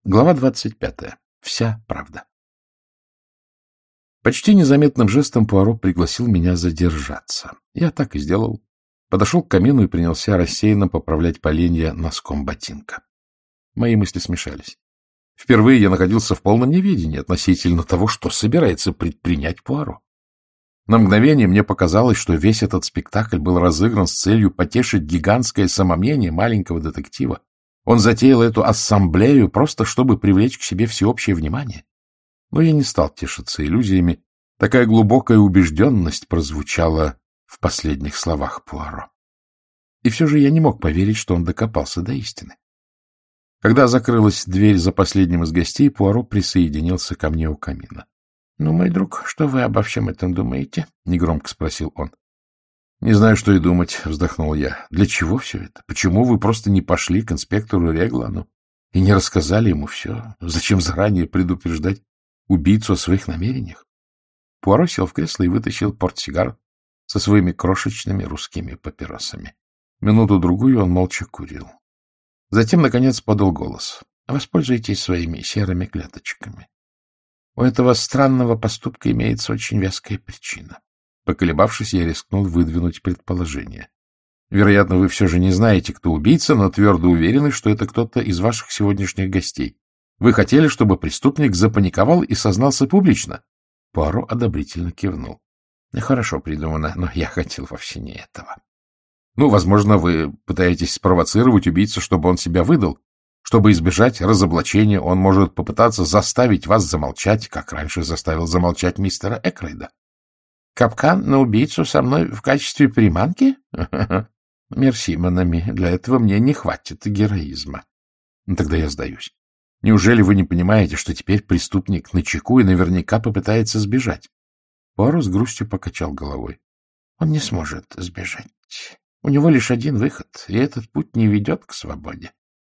Глава 25. Вся правда. Почти незаметным жестом Пуаро пригласил меня задержаться. Я так и сделал. Подошел к камину и принялся рассеянно поправлять поленья носком ботинка. Мои мысли смешались. Впервые я находился в полном неведении относительно того, что собирается предпринять Пуаро. На мгновение мне показалось, что весь этот спектакль был разыгран с целью потешить гигантское самомнение маленького детектива. Он затеял эту ассамблею просто, чтобы привлечь к себе всеобщее внимание. Но я не стал тешиться иллюзиями. Такая глубокая убежденность прозвучала в последних словах Пуаро. И все же я не мог поверить, что он докопался до истины. Когда закрылась дверь за последним из гостей, Пуаро присоединился ко мне у камина. — Ну, мой друг, что вы обо всем этом думаете? — негромко спросил он. — Не знаю, что и думать, — вздохнул я. — Для чего все это? Почему вы просто не пошли к инспектору Реглану и не рассказали ему все? Зачем заранее предупреждать убийцу о своих намерениях? Пуаро сел в кресло и вытащил портсигар со своими крошечными русскими папиросами. Минуту-другую он молча курил. Затем, наконец, подал голос. — Воспользуйтесь своими серыми клеточками. У этого странного поступка имеется очень веская причина. Поколебавшись, я рискнул выдвинуть предположение. Вероятно, вы все же не знаете, кто убийца, но твердо уверены, что это кто-то из ваших сегодняшних гостей. Вы хотели, чтобы преступник запаниковал и сознался публично? Пуаро одобрительно кивнул. Хорошо придумано, но я хотел вовсе не этого. Ну, возможно, вы пытаетесь спровоцировать убийцу, чтобы он себя выдал. Чтобы избежать разоблачения, он может попытаться заставить вас замолчать, как раньше заставил замолчать мистера Экройда. Капкан на убийцу со мной в качестве приманки? Мерси, Монами, для этого мне не хватит героизма. Тогда я сдаюсь. Неужели вы не понимаете, что теперь преступник начеку и наверняка попытается сбежать? Пуаро с грустью покачал головой. Он не сможет сбежать. У него лишь один выход, и этот путь не ведет к свободе.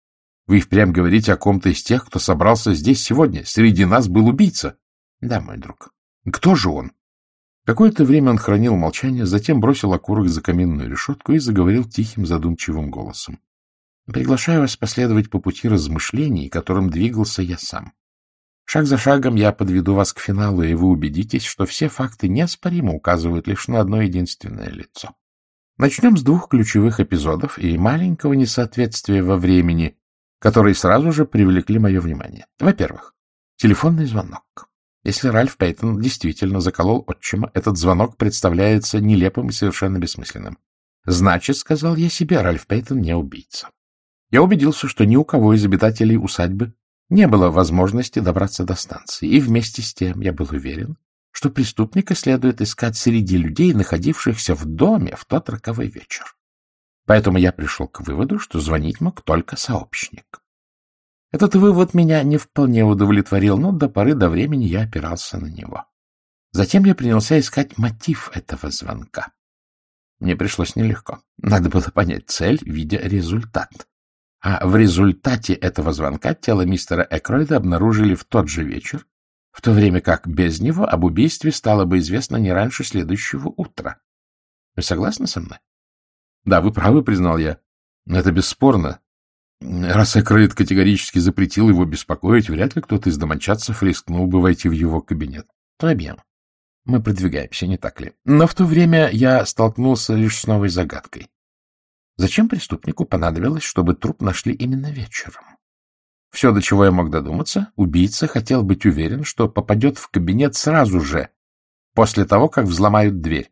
Вы впрямь говорите о ком-то из тех, кто собрался здесь сегодня. Среди нас был убийца. Да, мой друг. Кто же он? Какое-то время он хранил молчание, затем бросил окурок за каминную решетку и заговорил тихим, задумчивым голосом. Приглашаю вас последовать по пути размышлений, которым двигался я сам. Шаг за шагом я подведу вас к финалу, и вы убедитесь, что все факты неоспоримо указывают лишь на одно единственное лицо. Начнем с двух ключевых эпизодов и маленького несоответствия во времени, которые сразу же привлекли мое внимание. Во-первых, телефонный звонок. Если Ральф Пейтон действительно заколол отчима, этот звонок представляется нелепым и совершенно бессмысленным. Значит, сказал я себе, Ральф Пейтон не убийца. Я убедился, что ни у кого из обитателей усадьбы не было возможности добраться до станции, и вместе с тем я был уверен, что преступника следует искать среди людей, находившихся в доме в тот роковой вечер. Поэтому я пришел к выводу, что звонить мог только сообщник. Этот вывод меня не вполне удовлетворил, но до поры до времени я опирался на него. Затем я принялся искать мотив этого звонка. Мне пришлось нелегко. Надо было понять цель, видя результат. А в результате этого звонка тело мистера Экройда обнаружили в тот же вечер, в то время как без него об убийстве стало бы известно не раньше следующего утра. Вы согласны со мной? Да, вы правы, признал я. Это бесспорно. Раз Экройд категорически запретил его беспокоить, вряд ли кто-то из домочадцев рискнул бы войти в его кабинет. Très мы продвигаемся, не так ли? Но в то время я столкнулся лишь с новой загадкой. Зачем преступнику понадобилось, чтобы труп нашли именно вечером? Все, до чего я мог додуматься, убийца хотел быть уверен, что попадет в кабинет сразу же, после того, как взломают дверь.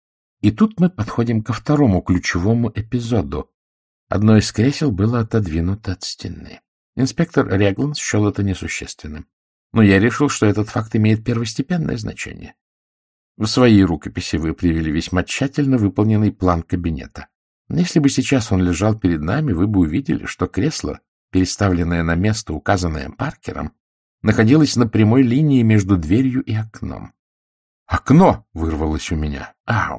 И тут мы подходим ко второму ключевому эпизоду. Одно из кресел было отодвинуто от стены. Инспектор Реглан счел это несущественным. Но я решил, что этот факт имеет первостепенное значение. В своей рукописи вы привели весьма тщательно выполненный план кабинета. Если бы сейчас он лежал перед нами, вы бы увидели, что кресло, переставленное на место, указанное Паркером, находилось на прямой линии между дверью и окном. «Окно!» — вырвалось у меня.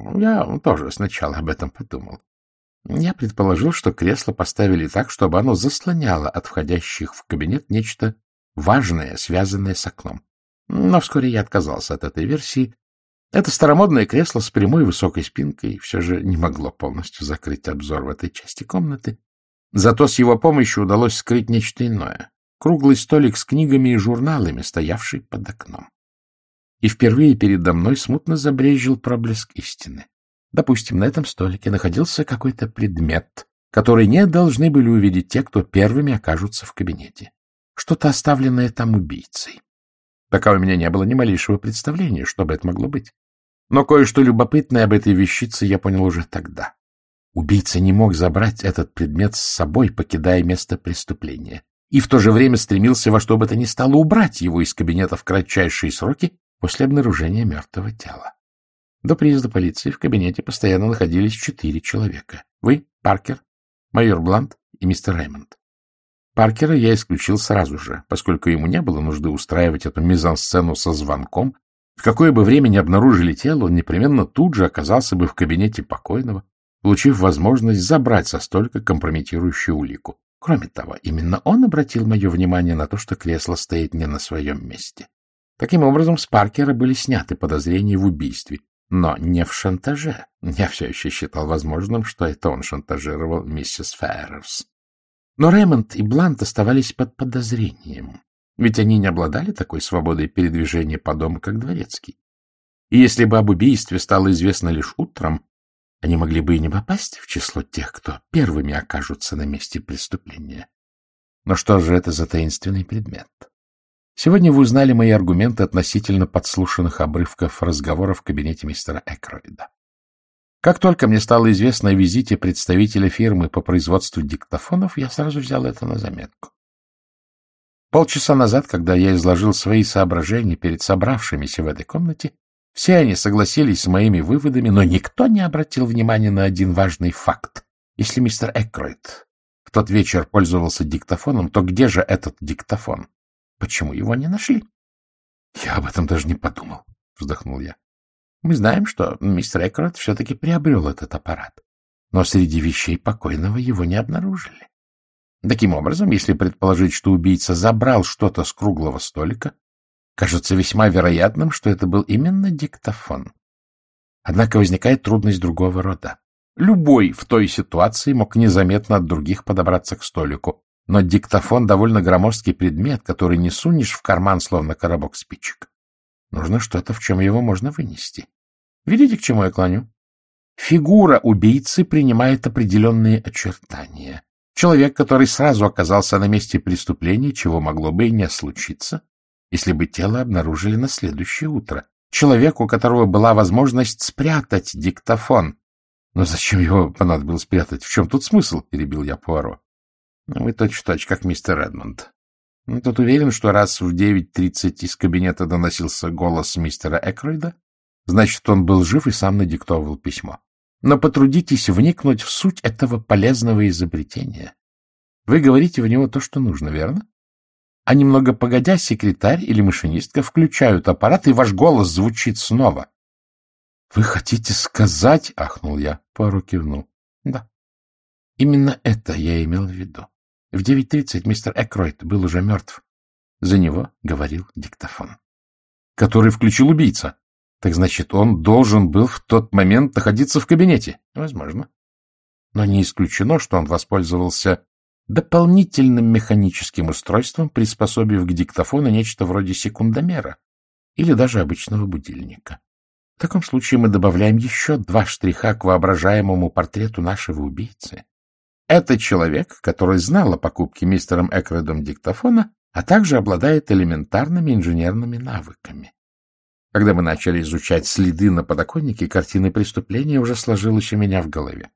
Я тоже сначала об этом подумал. Я предположил, что кресло поставили так, чтобы оно заслоняло от входящих в кабинет нечто важное, связанное с окном. Но вскоре я отказался от этой версии. Это старомодное кресло с прямой высокой спинкой все же не могло полностью закрыть обзор в этой части комнаты. Зато с его помощью удалось скрыть нечто иное. круглый столик с книгами и журналами, стоявший под окном. И впервые передо мной смутно забрезжил проблеск истины. Допустим, на этом столике находился какой-то предмет, который не должны были увидеть те, кто первыми окажутся в кабинете. Что-то оставленное там убийцей. Пока у меня не было ни малейшего представления, что бы это могло быть. Но кое-что любопытное об этой вещице я понял уже тогда. Убийца не мог забрать этот предмет с собой, покидая место преступления, и в то же время стремился во что бы то ни стало убрать его из кабинета в кратчайшие сроки после обнаружения мертвого тела. До приезда полиции в кабинете постоянно находились 4 человека. Вы, Паркер, майор Блант и мистер Реймонд. Паркера я исключил сразу же, поскольку ему не было нужды устраивать эту мизансцену со звонком. В какое бы время ни обнаружили тело, он непременно тут же оказался бы в кабинете покойного, получив возможность забрать со столика компрометирующую улику. Кроме того, именно он обратил мое внимание на то, что кресло стоит не на своем месте. Таким образом, с Паркера были сняты подозрения в убийстве, но не в шантаже. Я все еще считал возможным, что это он шантажировал миссис Феррерс. Но Реймонд и Блант оставались под подозрением, ведь они не обладали такой свободой передвижения по дому, как дворецкий. И если бы об убийстве стало известно лишь утром, они могли бы и не попасть в число тех, кто первыми окажутся на месте преступления. Но что же это за таинственный предмет? Сегодня вы узнали мои аргументы относительно подслушанных обрывков разговора в кабинете мистера Экройда. Как только мне стало известно о визите представителя фирмы по производству диктофонов, я сразу взял это на заметку. Полчаса назад, когда я изложил свои соображения перед собравшимися в этой комнате, все они согласились с моими выводами, но никто не обратил внимания на один важный факт. Если мистер Экройд в тот вечер пользовался диктофоном, то где же этот диктофон? Почему его не нашли? — Я об этом даже не подумал, — вздохнул я. Мы знаем, что мистер Экройд все-таки приобрел этот аппарат, но среди вещей покойного его не обнаружили. Таким образом, если предположить, что убийца забрал что-то с круглого столика, кажется весьма вероятным, что это был именно диктофон. Однако возникает трудность другого рода. Любой в той ситуации мог незаметно от других подобраться к столику, но диктофон — довольно громоздкий предмет, который не сунешь в карман, словно коробок спичек. Нужно что-то, в чем его можно вынести. Видите, к чему я клоню? Фигура убийцы принимает определенные очертания. Человек, который сразу оказался на месте преступления, чего могло бы и не случиться, если бы тело обнаружили на следующее утро. Человек, у которого была возможность спрятать диктофон. Но зачем его понадобилось спрятать? В чем тут смысл? — перебил я Пуаро. — Вы точь-в-точь, как мистер Эдмонд. Тут уверен, что раз в 9:30 из кабинета доносился голос мистера Экройда, значит, он был жив и сам надиктовывал письмо. Но потрудитесь вникнуть в суть этого полезного изобретения. Вы говорите в него то, что нужно, верно? А немного погодя, секретарь или машинистка включают аппарат, и ваш голос звучит снова. — Вы хотите сказать? — ахнул я. Пуаро кивнул. — Да. Именно это я имел в виду. В 9:30 мистер Экройд был уже мертв. За него говорил диктофон. — Который включил убийца. Так значит, он должен был в тот момент находиться в кабинете? Возможно. Но не исключено, что он воспользовался дополнительным механическим устройством, приспособив к диктофону нечто вроде секундомера или даже обычного будильника. В таком случае мы добавляем еще 2 штриха к воображаемому портрету нашего убийцы. Это человек, который знал о покупке мистером Экройдом диктофона, а также обладает элементарными инженерными навыками. Когда мы начали изучать следы на подоконнике, картина преступления уже сложилась у меня в голове.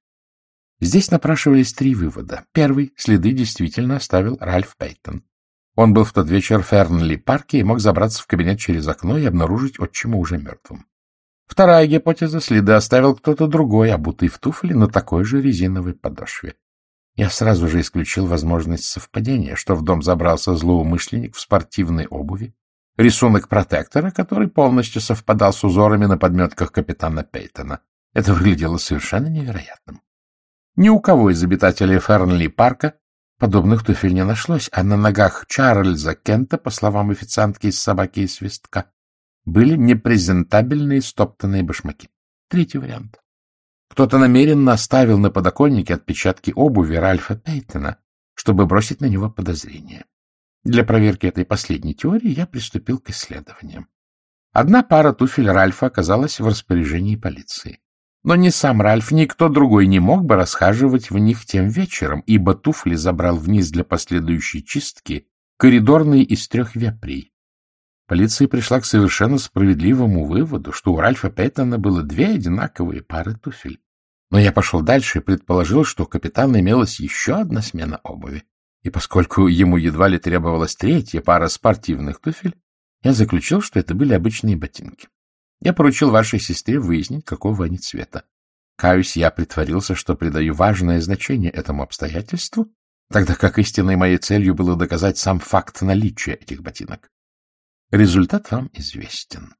Здесь напрашивались 3 вывода. Первый — следы действительно оставил Ральф Пейтон. Он был в тот вечер в Фернли-парке и мог забраться в кабинет через окно и обнаружить отчима уже мертвым. Вторая гипотеза — следы оставил кто-то другой, обутый в туфли на такой же резиновой подошве. Я сразу же исключил возможность совпадения, что в дом забрался злоумышленник в спортивной обуви, рисунок протектора, который полностью совпадал с узорами на подметках капитана Пейтона. Это выглядело совершенно невероятным. Ни у кого из обитателей Фернли-парка подобных туфель не нашлось, а на ногах Чарльза Кента, по словам официантки из «Собаки и свистка», были непрезентабельные стоптанные башмаки. Третий вариант. Кто-то намеренно оставил на подоконнике отпечатки обуви Ральфа Пейтона, чтобы бросить на него подозрение. Для проверки этой последней теории я приступил к исследованиям. Одна пара туфель Ральфа оказалась в распоряжении полиции. Но ни сам Ральф, ни кто другой не мог бы расхаживать в них тем вечером, ибо туфли забрал вниз для последующей чистки коридорный из 3 вепрей. Полиция пришла к совершенно справедливому выводу, что у Ральфа Пейтона было 2 одинаковые пары туфель. Но я пошел дальше и предположил, что у капитана имелась еще одна смена обуви. И поскольку ему едва ли требовалась 3-я пара спортивных туфель, я заключил, что это были обычные ботинки. Я поручил вашей сестре выяснить, какого они цвета. Каюсь, я притворился, что придаю важное значение этому обстоятельству, тогда как истинной моей целью было доказать сам факт наличия этих ботинок. Результат вам известен.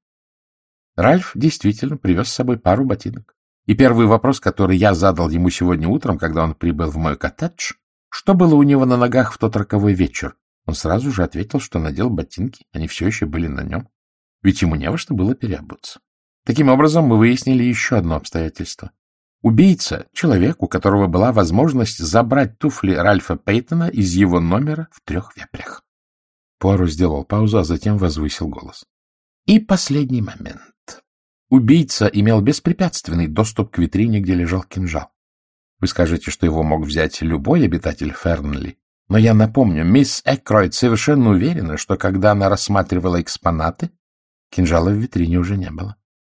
Ральф действительно привез с собой пару ботинок. И первый вопрос, который я задал ему сегодня утром, когда он прибыл в мой коттедж, что было у него на ногах в тот роковой вечер, он сразу же ответил, что надел ботинки, они все еще были на нем. Ведь ему не во что было переобуться. Таким образом, мы выяснили еще одно обстоятельство. Убийца — человек, у которого была возможность забрать туфли Ральфа Пейтона из его номера в 3 вепрях. Пуаро сделал паузу, а затем возвысил голос. И последний момент. Убийца имел беспрепятственный доступ к витрине, где лежал кинжал. Вы скажете, что его мог взять любой обитатель Фернли, но я напомню, мисс Экройд совершенно уверена, что когда она рассматривала экспонаты, кинжала в витрине уже не было.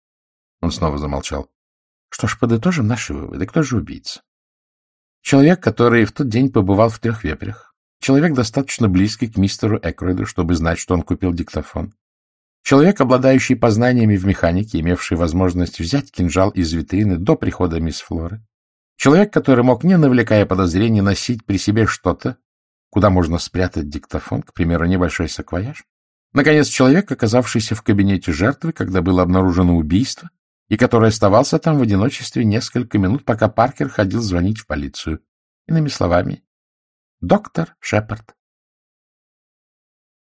Он снова замолчал. Что ж, подытожим наши выводы. Кто же убийца? Человек, который в тот день побывал в 3 вепрях. Человек, достаточно близкий к мистеру Экройду, чтобы знать, что он купил диктофон. Человек, обладающий познаниями в механике, имевший возможность взять кинжал из витрины до прихода мисс Флоры. Человек, который мог, не навлекая подозрений, носить при себе что-то, куда можно спрятать диктофон, к примеру, небольшой саквояж. Наконец, человек, оказавшийся в кабинете жертвы, когда было обнаружено убийство, и который оставался там в одиночестве несколько минут, пока Паркер ходил звонить в полицию. Иными словами, доктор Шепард.